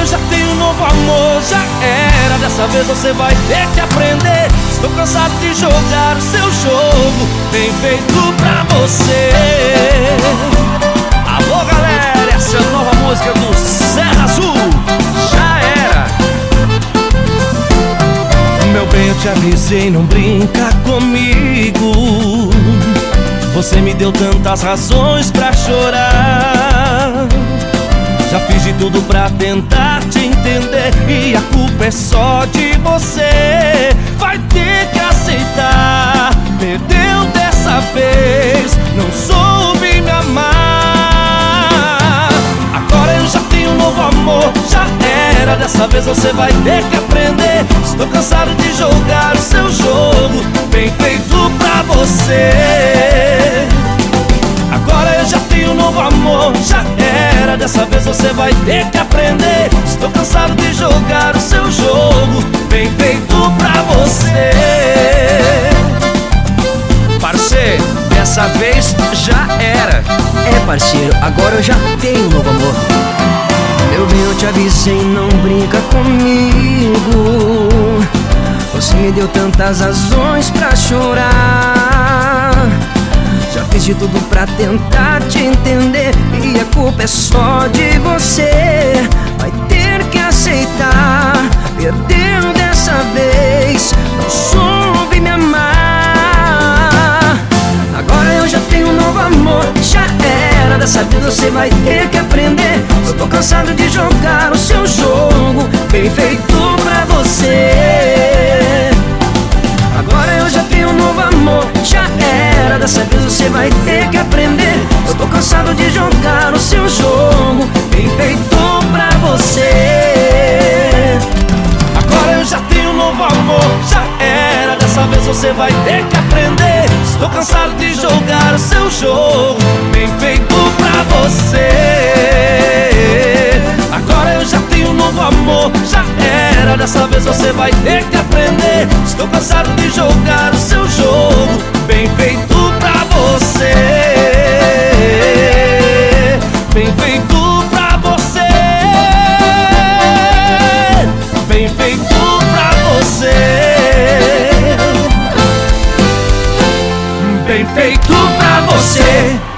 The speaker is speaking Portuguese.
eu já tenho um novo amor, já era. Dessa vez você vai ter que aprender. Estou cansado de jogar o seu jogo, bem feito pra você. Alô galera, essa é a nova música do Serra Azul, já era. Meu bem, eu te avisei, não brinca comigo. Você me deu tantas razões pra chorar. Já fiz de tudo pra tentar te entender, e a culpa é só de você. Vai ter que aceitar, perdeu dessa vez, não soube me amar. Agora eu já tenho um novo amor, já era. Dessa vez você vai ter que aprender. Estou cansado de jogar o seu jogo, bem feito pra você. Agora eu já tenho um novo amor, já era. Dessa vez você vai ter que aprender. Estou cansado de jogar o seu jogo, bem feito pra você. Parceiro, dessa vez já era. É parceiro, agora eu já tenho um novo amor. Meu bem, eu te avisei, não brinca comigo. Você me deu tantas razões pra chorar. Já fiz de tudo pra tentar te entender, e a culpa é só de você. Vai ter que aceitar, perdeu dessa vez, não soube me amar. Agora eu já tenho um novo amor, já era. Dessa vez você vai ter que aprender. Eu tô cansado de jogar o seu jogo, bem feito pra você. Agora eu já tenho um novo amor, já era. Dessa vez você vai ter que aprender. Eu tô cansado de jogar o seu jogo, bem feito pra você. Agora eu já tenho um novo amor, já era. Dessa vez você vai ter que aprender. Estou cansado de jogar o seu jogo, bem feito pra você. Agora eu já tenho um novo amor, já era. Dessa vez você vai ter que aprender. Estou cansado de jogar o seu jogo, bem feito pra você. Bem feito pra você. Bem feito pra você. Bem feito pra você.